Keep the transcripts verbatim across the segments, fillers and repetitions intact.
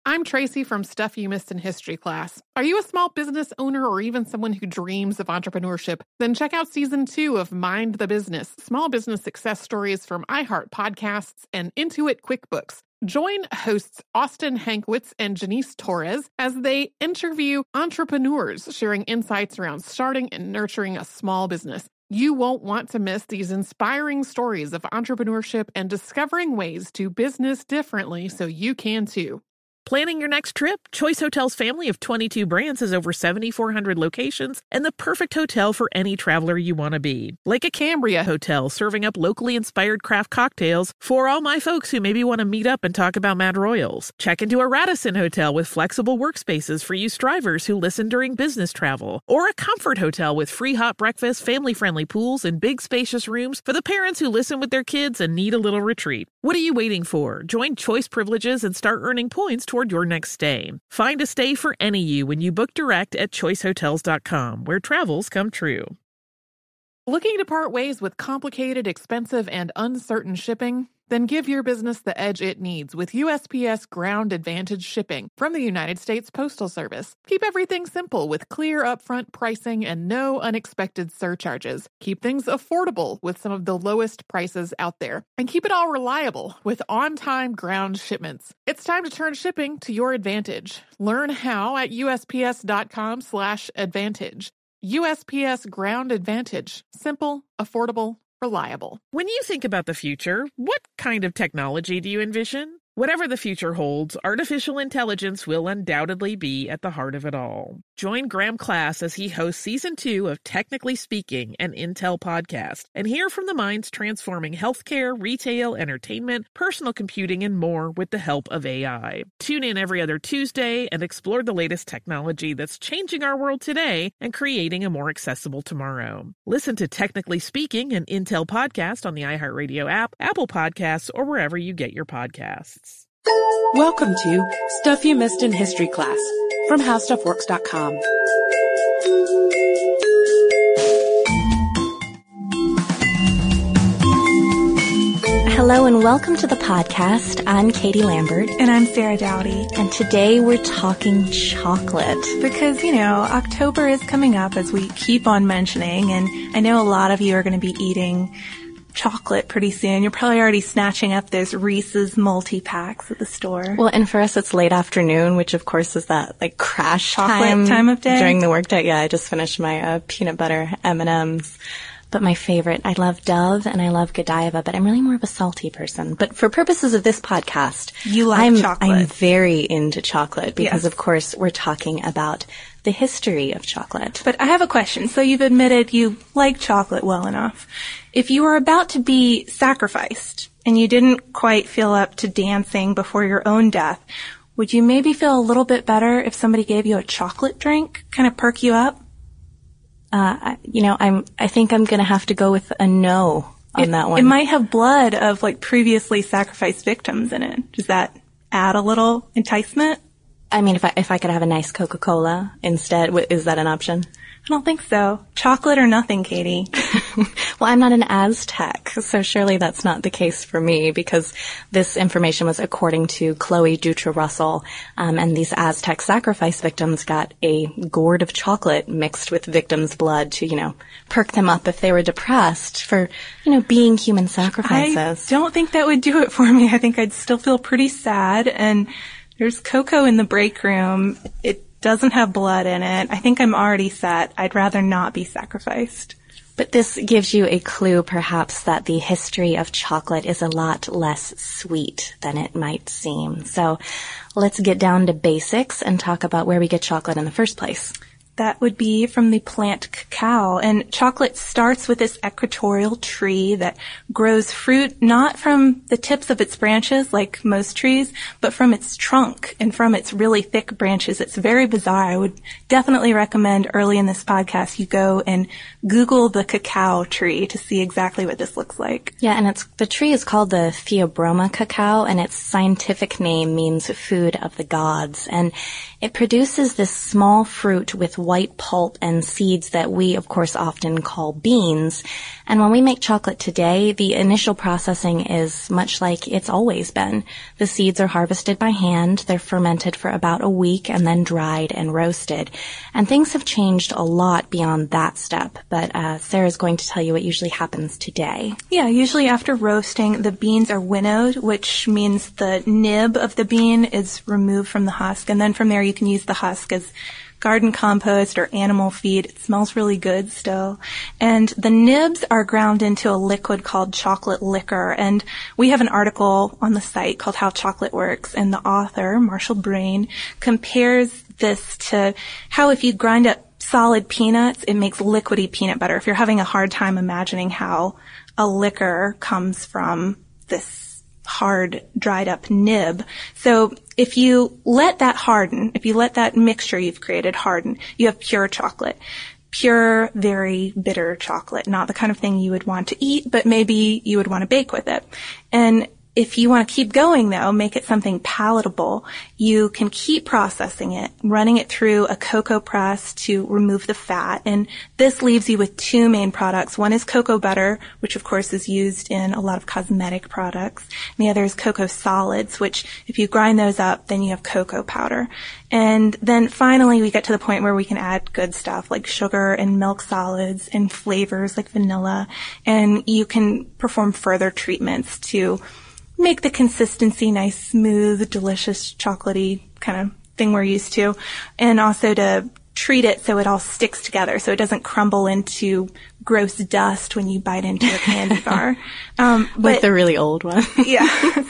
I'm Tracy from Stuff You Missed in History class. Are you a small business owner or even someone who dreams of entrepreneurship? Then check out season two of Mind the Business, small business success stories from iHeart Podcasts and Intuit QuickBooks. Join hosts Austin Hankwitz and Janice Torres as they interview entrepreneurs sharing insights around starting and nurturing a small business. You won't want to miss these inspiring stories of entrepreneurship and discovering ways to business differently so you can too. Planning your next trip? Choice Hotels' family of twenty-two brands has over seven thousand four hundred locations and the perfect hotel for any traveler you want to be. Like a Cambria Hotel, serving up locally inspired craft cocktails for all my folks who maybe want to meet up and talk about Mad Royals. Check into a Radisson Hotel with flexible workspaces for you strivers who listen during business travel. Or a Comfort Hotel with free hot breakfast, family-friendly pools, and big spacious rooms for the parents who listen with their kids and need a little retreat. What are you waiting for? Join Choice Privileges and start earning points toward your next stay. Find a stay for any you when you book direct at choice hotels dot com, where travels come true. Looking to part ways with complicated, expensive, and uncertain shipping? Then give your business the edge it needs with U S P S Ground Advantage shipping from the United States Postal Service. Keep everything simple with clear upfront pricing and no unexpected surcharges. Keep things affordable with some of the lowest prices out there. And keep it all reliable with on-time ground shipments. It's time to turn shipping to your advantage. Learn how at U S P S dot com slash advantage. U S P S Ground Advantage. Simple, affordable, reliable. When you think about the future, what kind of technology do you envision? Whatever the future holds, artificial intelligence will undoubtedly be at the heart of it all. Join Graham Class as he hosts season two of Technically Speaking, an Intel podcast, and hear from the minds transforming healthcare, retail, entertainment, personal computing, and more with the help of A I. Tune in every other Tuesday and explore the latest technology that's changing our world today and creating a more accessible tomorrow. Listen to Technically Speaking, an Intel podcast on the iHeartRadio app, Apple Podcasts, or wherever you get your podcasts. Welcome to Stuff You Missed in History class from how stuff works dot com. Hello and welcome to the podcast. I'm Katie Lambert. And I'm Sarah Dowdy. And today we're talking chocolate. Because, you know, October is coming up, as we keep on mentioning, and I know a lot of you are going to be eating chocolate pretty soon. You're probably already snatching up those Reese's multi-packs at the store. Well, and for us it's late afternoon, which of course is that like crash chocolate time, time of day during the workday. Yeah, I just finished my uh, peanut butter M and M's. But my favorite, I love Dove and I love Godiva, but I'm really more of a salty person. But for purposes of this podcast, you like I'm, chocolate. I'm very into chocolate because, yes. of course, we're talking about the history of chocolate. But I have a question. So you've admitted you like chocolate well enough. If you were about to be sacrificed and you didn't quite feel up to dancing before your own death, would you maybe feel a little bit better if somebody gave you a chocolate drink, kind of perk you up? Uh, you know, I'm, I think I'm gonna have to go with a no on it, that one. It might have blood of like previously sacrificed victims in it. Does that add a little enticement? I mean, if I, if I could have a nice Coca-Cola instead, is that an option? I don't think so. Chocolate or nothing, Katie. Well, I'm not an Aztec, so surely that's not the case for me, because this information was according to Chloe Dutra Russell, um, and these Aztec sacrifice victims got a gourd of chocolate mixed with victims' blood to, you know, perk them up if they were depressed for, you know, being human sacrifices. I don't think that would do it for me. I think I'd still feel pretty sad, and there's cocoa in the break room. It doesn't have blood in it. I think I'm already set. I'd rather not be sacrificed. But this gives you a clue, perhaps, that the history of chocolate is a lot less sweet than it might seem. So let's get down to basics and talk about where we get chocolate in the first place. That would be from the plant cacao. And chocolate starts with this equatorial tree that grows fruit not from the tips of its branches like most trees, but from its trunk and from its really thick branches. It's very bizarre. I would definitely recommend early in this podcast you go and Google the cacao tree to see exactly what this looks like. Yeah, and it's the tree is called the Theobroma cacao, and its scientific name means food of the gods. And it produces this small fruit with white pulp and seeds that we, of course, often call beans. And when we make chocolate today, the initial processing is much like it's always been. The seeds are harvested by hand, they're fermented for about a week, and then dried and roasted. And things have changed a lot beyond that step, but uh, Sarah's going to tell you what usually happens today. Yeah, usually after roasting, the beans are winnowed, which means the nib of the bean is removed from the husk, and then from there you can use the husk as garden compost or animal feed. It smells really good still. And the nibs are ground into a liquid called chocolate liquor. And we have an article on the site called How Chocolate Works, and the author, Marshall Brain, compares this to how if you grind up solid peanuts, it makes liquidy peanut butter. If you're having a hard time imagining how a liquor comes from this hard, dried up nib. So if you let that harden, if you let that mixture you've created harden, you have pure chocolate. Pure, very bitter chocolate. Not the kind of thing you would want to eat, but maybe you would want to bake with it. And if you want to keep going, though, make it something palatable, you can keep processing it, running it through a cocoa press to remove the fat. And this leaves you with two main products. One is cocoa butter, which, of course, is used in a lot of cosmetic products. And the other is cocoa solids, which, if you grind those up, then you have cocoa powder. And then finally, we get to the point where we can add good stuff like sugar and milk solids and flavors like vanilla. And you can perform further treatments to make the consistency nice, smooth, delicious, chocolatey kind of thing we're used to, and also to treat it so it all sticks together, so it doesn't crumble into gross dust when you bite into a candy bar. Um, but, like the really old one. Yeah.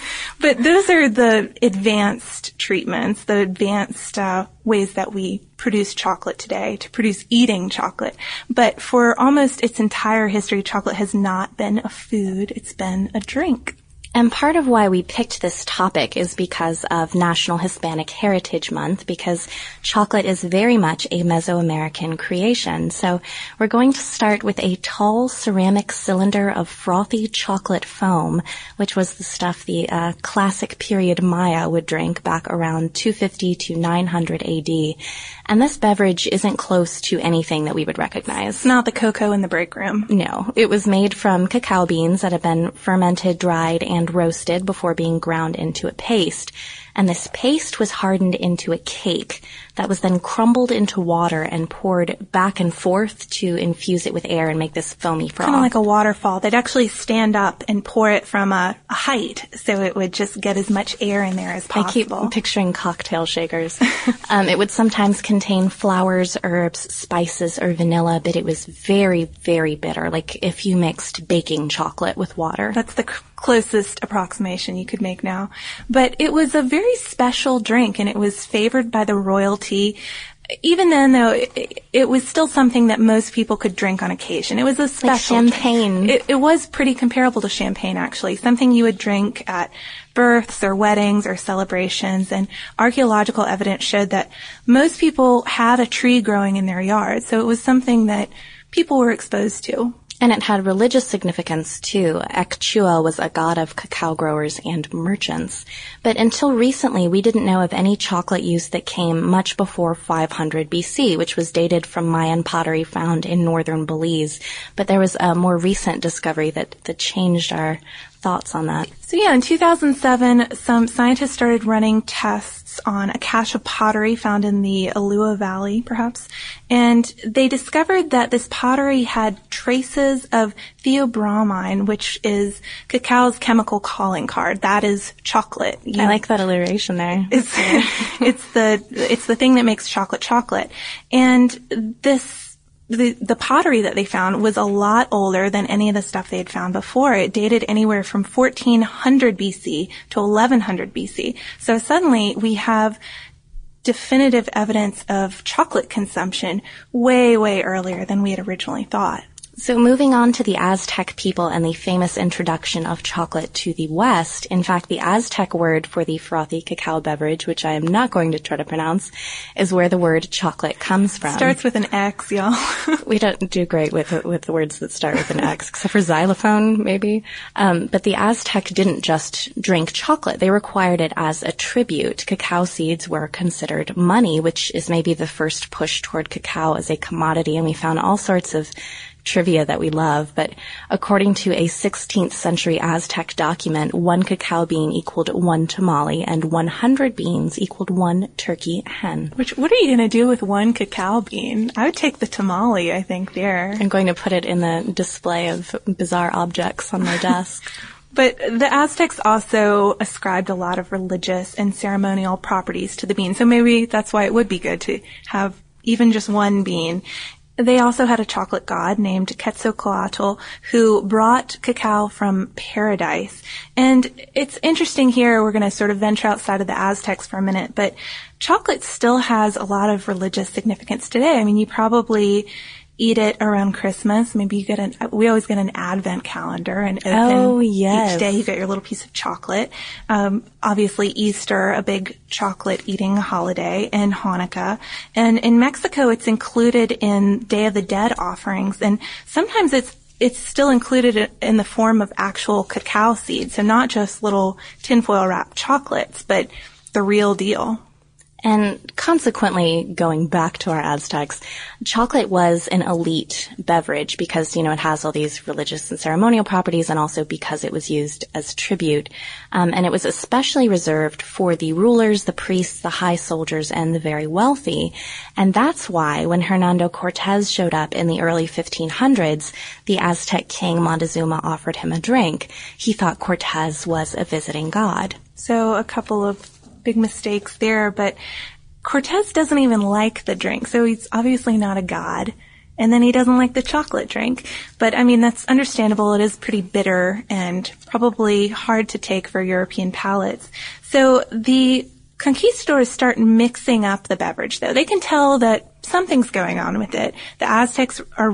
But those are the advanced treatments, the advanced uh, ways that we produce chocolate today, to produce eating chocolate. But for almost its entire history, chocolate has not been a food, it's been a drink. And part of why we picked this topic is because of National Hispanic Heritage Month, because chocolate is very much a Mesoamerican creation. So we're going to start with a tall ceramic cylinder of frothy chocolate foam, which was the stuff the uh, classic period Maya would drink back around two fifty to nine hundred A D. And this beverage isn't close to anything that we would recognize. It's not the cocoa in the break room. No. It was made from cacao beans that have been fermented, dried, and and roasted before being ground into a paste. And this paste was hardened into a cake that was then crumbled into water and poured back and forth to infuse it with air and make this foamy froth. Kind of like a waterfall. They'd actually stand up and pour it from a, a height so it would just get as much air in there as possible. I keep picturing cocktail shakers. um, it would sometimes contain flowers, herbs, spices, or vanilla, but it was very, very bitter, like if you mixed baking chocolate with water. That's the c- closest approximation you could make now. But it was a very special drink, and it was favored by the royalty. Even then, though, it, it was still something that most people could drink on occasion. It was a special like champagne. It, it was pretty comparable to champagne, actually. Something you would drink at births or weddings or celebrations. And archaeological evidence showed that most people had a tree growing in their yard. So it was something that people were exposed to. And it had religious significance, too. Ekchua was a god of cacao growers and merchants. But until recently, we didn't know of any chocolate use that came much before five hundred B C, which was dated from Mayan pottery found in northern Belize. But there was a more recent discovery that, that changed our thoughts on that. So yeah, in two thousand seven, some scientists started running tests on a cache of pottery found in the Alua Valley, perhaps, and they discovered that this pottery had traces of theobromine, which is cacao's chemical calling card. That is chocolate. You I like that alliteration there. It's, it's the it's the thing that makes chocolate chocolate, and this. The, the pottery that they found was a lot older than any of the stuff they had found before. It dated anywhere from fourteen hundred B C to eleven hundred B C. So suddenly we have definitive evidence of chocolate consumption way, way earlier than we had originally thought. So moving on to the Aztec people and the famous introduction of chocolate to the West, in fact, the Aztec word for the frothy cacao beverage, which I am not going to try to pronounce, is where the word chocolate comes from. Starts with an X, y'all. We don't do great with with the words that start with an X, except for xylophone, maybe. Um, but the Aztec didn't just drink chocolate. They required it as a tribute. Cacao seeds were considered money, which is maybe the first push toward cacao as a commodity, and we found all sorts of trivia that we love, but according to a sixteenth century Aztec document, one cacao bean equaled one tamale and one hundred beans equaled one turkey hen. Which, what are you going to do with one cacao bean? I would take the tamale, I think, there. I'm going to put it in the display of bizarre objects on my desk. But the Aztecs also ascribed a lot of religious and ceremonial properties to the bean, so maybe that's why it would be good to have even just one bean. They also had a chocolate god named Quetzalcoatl who brought cacao from paradise. And it's interesting here, we're going to sort of venture outside of the Aztecs for a minute, but chocolate still has a lot of religious significance today. I mean, you probably eat it around Christmas. Maybe you get an, we always get an Advent calendar and open oh, yes. each day you get your little piece of chocolate. Um, obviously Easter, a big chocolate eating holiday, and Hanukkah. And in Mexico, it's included in Day of the Dead offerings. And sometimes it's it's still included in the form of actual cacao seeds. So not just little tinfoil wrapped chocolates, but the real deal. And consequently, going back to our Aztecs, chocolate was an elite beverage because, you know, it has all these religious and ceremonial properties, and also because it was used as tribute. Um, and it was especially reserved for the rulers, the priests, the high soldiers, and the very wealthy. And that's why when Hernando Cortez showed up in the early fifteen hundreds, the Aztec king Montezuma offered him a drink. He thought Cortez was a visiting god. So a couple of big mistakes there, but Cortez doesn't even like the drink, so he's obviously not a god. And then he doesn't like the chocolate drink. But, I mean, that's understandable. It is pretty bitter and probably hard to take for European palates. So the conquistadors start mixing up the beverage, though. They can tell that something's going on with it. The Aztecs are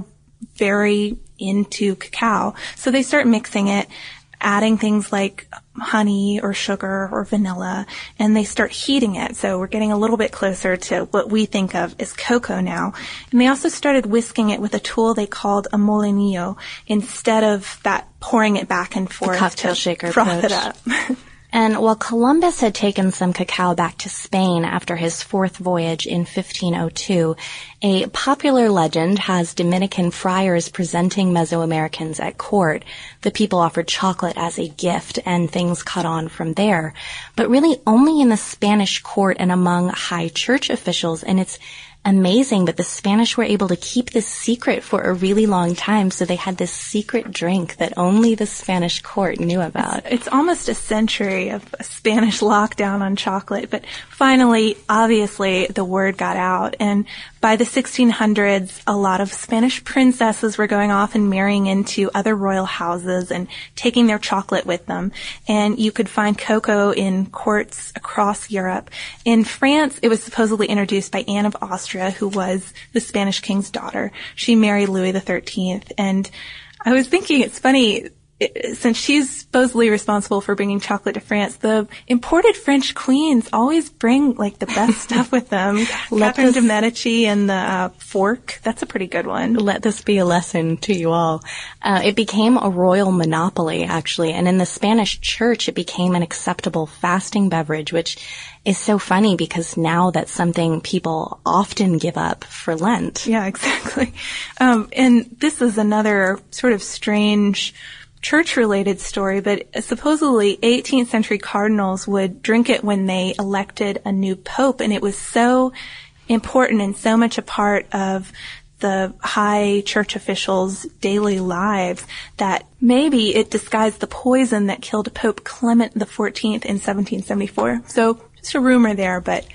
very into cacao, so they start mixing it, adding things like honey or sugar or vanilla, and they start heating it. So we're getting a little bit closer to what we think of as cocoa now. And they also started whisking it with a tool they called a molinillo instead of that pouring it back and forth the cocktail to shaker froth approach. it up. And while Columbus had taken some cacao back to Spain after his fourth voyage in fifteen oh two, a popular legend has Dominican friars presenting Mesoamericans at court. The people offered chocolate as a gift, and things caught on from there. But really only in the Spanish court and among high church officials, and it's amazing that the Spanish were able to keep this secret for a really long time, so they had this secret drink that only the Spanish court knew about. It's, it's almost a century of a Spanish lockdown on chocolate, but finally, obviously, the word got out, and by the sixteen hundreds, a lot of Spanish princesses were going off and marrying into other royal houses and taking their chocolate with them. And you could find cocoa in courts across Europe. In France, it was supposedly introduced by Anne of Austria, who was the Spanish king's daughter. She married Louis the thirteenth. And I was thinking, it's funny, it, since she's supposedly responsible for bringing chocolate to France, the imported French queens always bring like the best stuff with them. Catherine de Medici and the uh, fork. That's a pretty good one. Let this be a lesson to you all. Uh, it became a royal monopoly, actually, and in the Spanish church, it became an acceptable fasting beverage, which is so funny because now that's something people often give up for Lent. Yeah, exactly. Um, and this is another sort of strange church-related story, but supposedly eighteenth century cardinals would drink it when they elected a new pope, and it was so important and so much a part of the high church officials' daily lives that maybe it disguised the poison that killed Pope Clement the fourteenth in seventeen seventy-four. So just a rumor there, but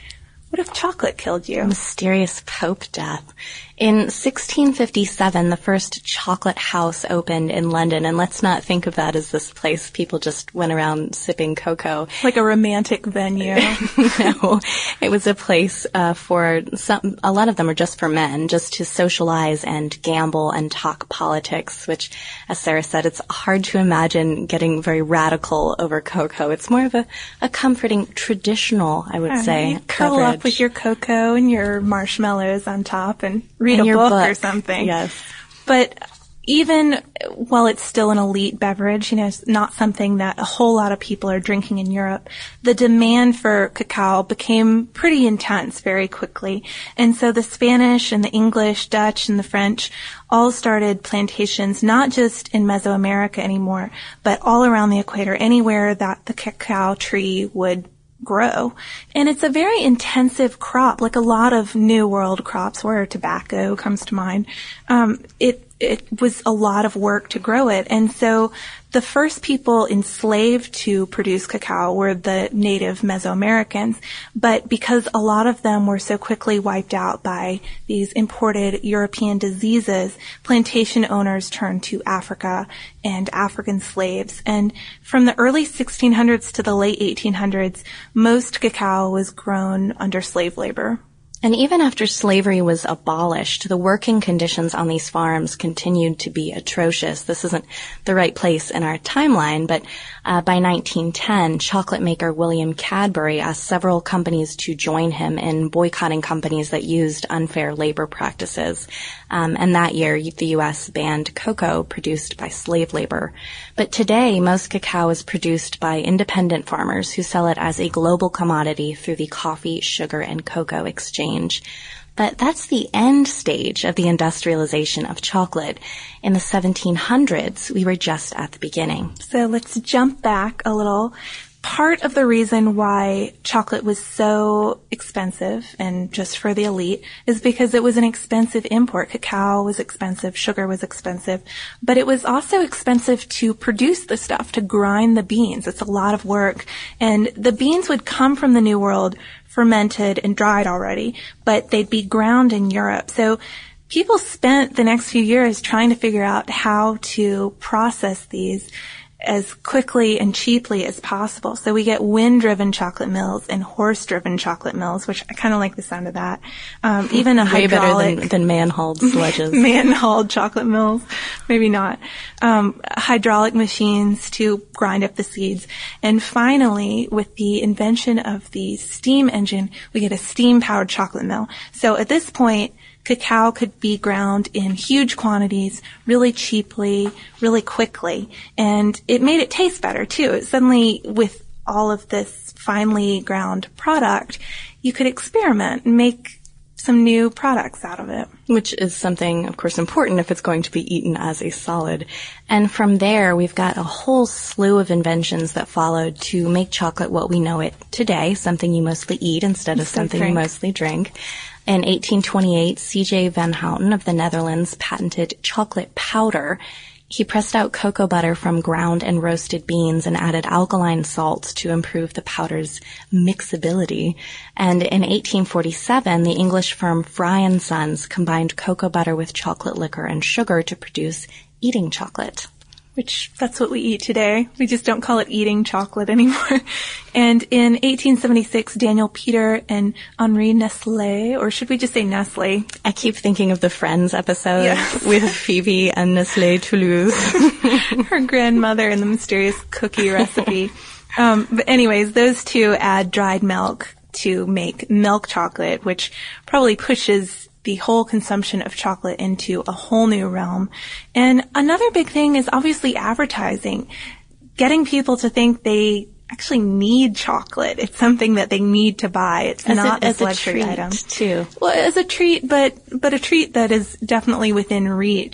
What if chocolate killed you? Mysterious Pope death. In sixteen fifty-seven, the first chocolate house opened in London, and let's not think of that as this place people just went around sipping cocoa. Like a romantic venue. No, it was a place uh, for some, a lot of them are just for men, just to socialize and gamble and talk politics, which, as Sarah said, it's hard to imagine getting very radical over cocoa. It's more of a, a comforting, traditional, I would uh, say, you curl beverage. up with your cocoa and your marshmallows on top and read and a your book, book or something. Yes. But even while it's still an elite beverage, you know, it's not something that a whole lot of people are drinking in Europe, the demand for cacao became pretty intense very quickly. And so the Spanish and the English, Dutch and the French all started plantations, not just in Mesoamerica anymore, but all around the equator, anywhere that the cacao tree would grow. And it's a very intensive crop, like a lot of New World crops where tobacco comes to mind. Um, it, it was a lot of work to grow it. And so the first people enslaved to produce cacao were the native Mesoamericans, but because a lot of them were so quickly wiped out by these imported European diseases, plantation owners turned to Africa and African slaves. And from the early sixteen hundreds to the late eighteen hundreds, most cacao was grown under slave labor. And even after slavery was abolished, the working conditions on these farms continued to be atrocious. This isn't the right place in our timeline, but uh, by nineteen ten, chocolate maker William Cadbury asked several companies to join him in boycotting companies that used unfair labor practices. Um, and that year, the U S banned cocoa produced by slave labor. But today, most cacao is produced by independent farmers who sell it as a global commodity through the coffee, sugar, and cocoa exchange. But that's the end stage of the industrialization of chocolate. In the seventeen hundreds, we were just at the beginning. So let's jump back a little. Part of the reason why chocolate was so expensive and just for the elite is because it was an expensive import. Cacao was expensive, sugar was expensive, but it was also expensive to produce the stuff, to grind the beans. It's a lot of work. And the beans would come from the New World fermented and dried already, but they'd be ground in Europe. So people spent the next few years trying to figure out how to process these as quickly and cheaply as possible. So we get wind-driven chocolate mills and horse-driven chocolate mills, which I kind of like the sound of that. Um, even a Way hydraulic... better than, than man-hauled sledges. Man-hauled chocolate mills. Maybe not. Um, hydraulic machines to grind up the seeds. And finally, with the invention of the steam engine, we get a steam-powered chocolate mill. So at this point, cacao could be ground in huge quantities, really cheaply, really quickly, and it made it taste better too. Suddenly, with all of this finely ground product, you could experiment and make some new products out of it. Which is something, of course, important if it's going to be eaten as a solid. And from there, we've got a whole slew of inventions that followed to make chocolate what we know it today, something you mostly eat instead of Instead something drink. you mostly drink. In eighteen twenty-eight, C J Van Houten of the Netherlands patented chocolate powder. He pressed out cocoa butter from ground and roasted beans and added alkaline salts to improve the powder's mixability. And in eighteen forty-seven, the English firm Fry and Sons combined cocoa butter with chocolate liquor and sugar to produce eating chocolate. Which, that's what we eat today. We just don't call it eating chocolate anymore. And in eighteen seventy-six, Daniel Peter and Henri Nestlé, or should we just say Nestle? I keep thinking of the Friends episode Yes. with Phoebe and Nestlé Toulouse. Her grandmother and the mysterious cookie recipe. Um, but anyways, those two add dried milk to make milk chocolate, which probably pushes the whole consumption of chocolate into a whole new realm. And another big thing is obviously advertising. Getting people to think they actually need chocolate. It's something that they need to buy. It's As not a, this as a luxury treat, item. too. Well, as a treat, but but a treat that is definitely within reach.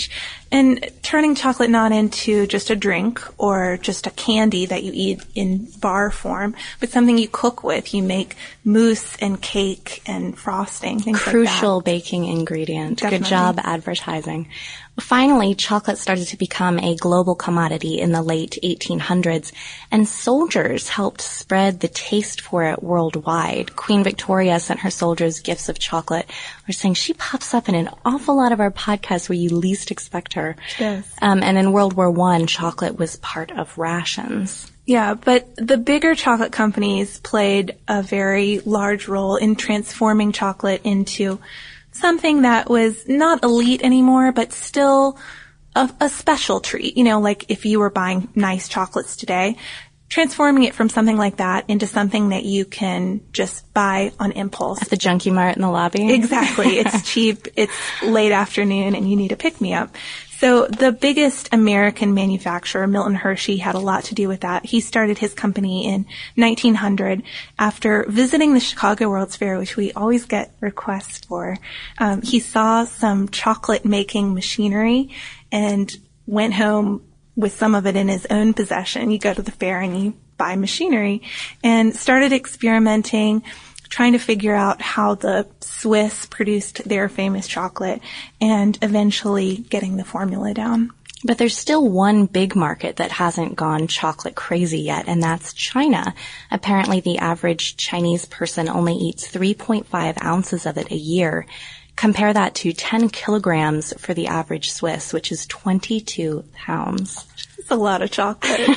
And turning chocolate not into just a drink or just a candy that you eat in bar form, but something you cook with. You make mousse and cake and frosting, things Crucial like that. baking ingredient. Definitely. Good job advertising. Finally, chocolate started to become a global commodity in the late eighteen hundreds, and soldiers helped spread the taste for it worldwide. Queen Victoria sent her soldiers gifts of chocolate. We're saying she pops up in an awful lot of our podcasts where you least expect her. She does. Um, and in World War One, chocolate was part of rations. Yeah, but the bigger chocolate companies played a very large role in transforming chocolate into something that was not elite anymore, but still a, a special treat. You know, like if you were buying nice chocolates today, transforming it from something like that into something that you can just buy on impulse. At the Junkie Mart in the lobby? Exactly. It's cheap. It's late afternoon and you need a pick-me-up. So the biggest American manufacturer, Milton Hershey, had a lot to do with that. He started his company in nineteen hundred after visiting the Chicago World's Fair, which we always get requests for. Um, he saw some chocolate making machinery and went home with some of it in his own possession. You go to the fair and you buy machinery, and started experimenting, trying to figure out how the Swiss produced their famous chocolate, and eventually getting the formula down. But there's still one big market that hasn't gone chocolate crazy yet, and that's China. Apparently, the average Chinese person only eats three point five ounces of it a year. Compare that to ten kilograms for the average Swiss, which is twenty-two pounds. It's a lot of chocolate.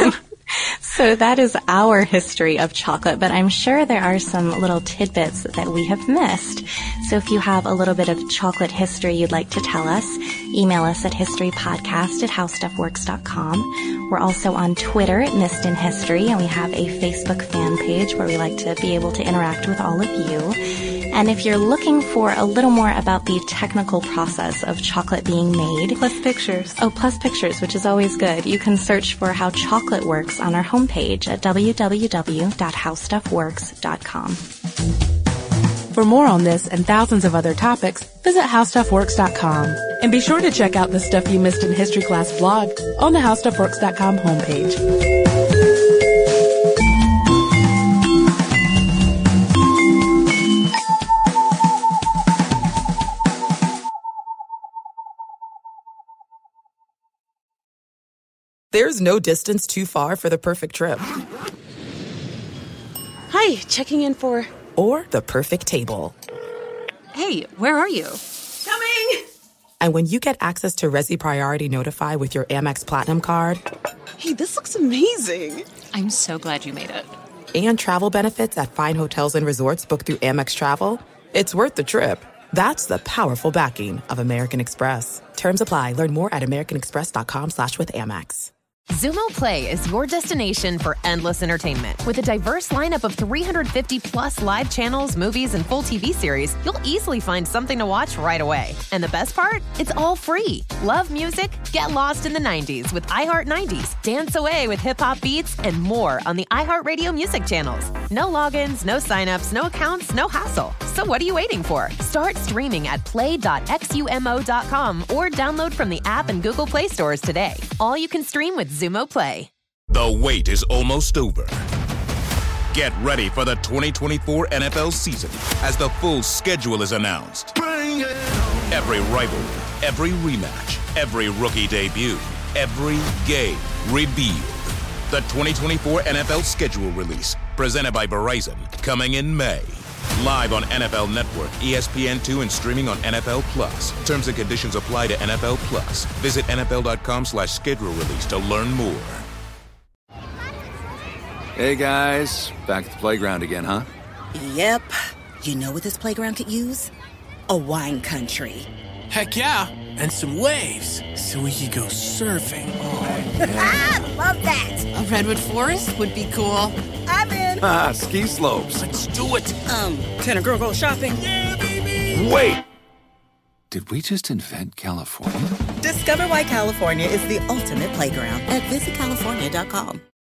So that is our history of chocolate, but I'm sure there are some little tidbits that we have missed. So if you have a little bit of chocolate history you'd like to tell us, email us at historypodcast at howstuffworks dot com. We're also on Twitter at Missed in History, and we have a Facebook fan page where we like to be able to interact with all of you. And if you're looking for a little more about the technical process of chocolate being made... Plus pictures. Oh, plus pictures, which is always good. You can search for How Chocolate Works on our homepage at w w w dot how stuff works dot com. For more on this and thousands of other topics, visit how stuff works dot com. And be sure to check out the Stuff You Missed in History Class blog on the how stuff works dot com homepage. There's no distance too far for the perfect trip. Hi, checking in for... Or the perfect table. Hey, where are you? Coming! And when you get access to Resi Priority Notify with your Amex Platinum card... Hey, this looks amazing. I'm so glad you made it. And travel benefits at fine hotels and resorts booked through Amex Travel, it's worth the trip. That's the powerful backing of American Express. Terms apply. Learn more at americanexpress.com slash with Amex. Xumo Play is your destination for endless entertainment. With a diverse lineup of three hundred fifty plus live channels, movies, and full T V series, you'll easily find something to watch right away. And the best part? It's all free. Love music? Get lost in the nineties with iHeart nineties. Dance away with hip-hop beats and more on the iHeartRadio music channels. No logins, no signups, no accounts, no hassle. So what are you waiting for? Start streaming at play dot xumo dot com or download from the app and Google Play stores today. All you can stream with Xumo Play. The wait is almost over. Get ready for the twenty twenty-four N F L season as the full schedule is announced. Every rivalry, every rematch, every rookie debut, every game revealed. The twenty twenty-four N F L schedule release, presented by Verizon, coming in May. Live on N F L Network, E S P N two, and streaming on N F L Plus. Terms and conditions apply to N F L Plus. Visit N F L dot com slash schedule release to learn more. Hey guys, back at the playground again, huh? Yep. You know what this playground could use? A wine country. Heck yeah, and some waves so we could go surfing. Oh, yeah. Love that. A redwood forest would be cool. I'm in. Ah, ski slopes. Let's do it. Um, can a girl go shopping? Yeah, baby. Wait. Did we just invent California? Discover why California is the ultimate playground at visit california dot com.